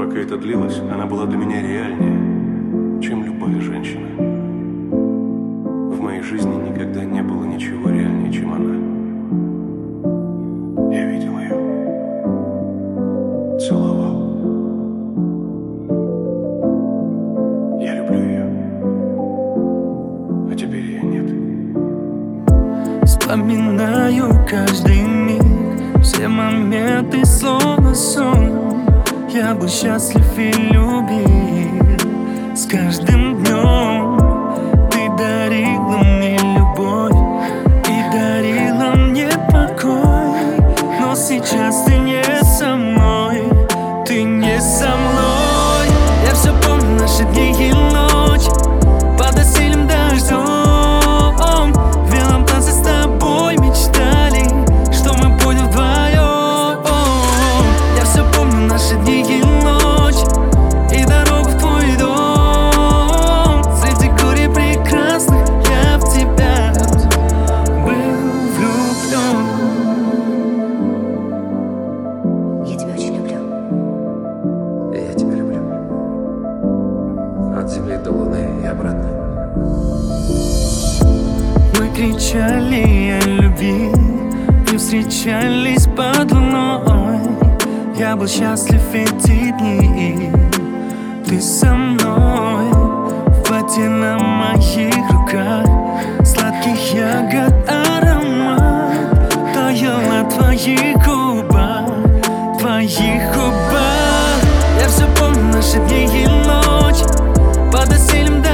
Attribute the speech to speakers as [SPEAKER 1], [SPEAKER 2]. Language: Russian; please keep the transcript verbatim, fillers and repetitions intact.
[SPEAKER 1] Пока это длилось, она была для меня реальнее, чем любая женщина. В моей жизни никогда не было ничего реальнее, чем она. Я видел ее, целовал. Я люблю ее, а теперь ее нет.
[SPEAKER 2] Вспоминаю каждый миг, все моменты словно сон. Я был счастлив и любил. С каждым днем ты дарила мне любовь и дарила мне покой. Но сейчас ты не со мной, ты не со мной. Я все помню наши дни и ночь под осенним дождем. В белом танце с тобой мечтали, что мы будем вдвоем. Я все помню наши дни и ночь и дорогу в твой дом. Среди горей прекрасных я в тебя был влюблен.
[SPEAKER 3] Я тебя очень люблю.
[SPEAKER 4] Я тебя люблю. От земли до луны и обратно.
[SPEAKER 2] Мы кричали о любви и встречались под луной. Я был счастлив эти дни. Ты со мной в воде на моих руках. Сладких ягод аромат таял на твоих губах, твоих губах. Я все помню наши дни и ночь под осенним дождем.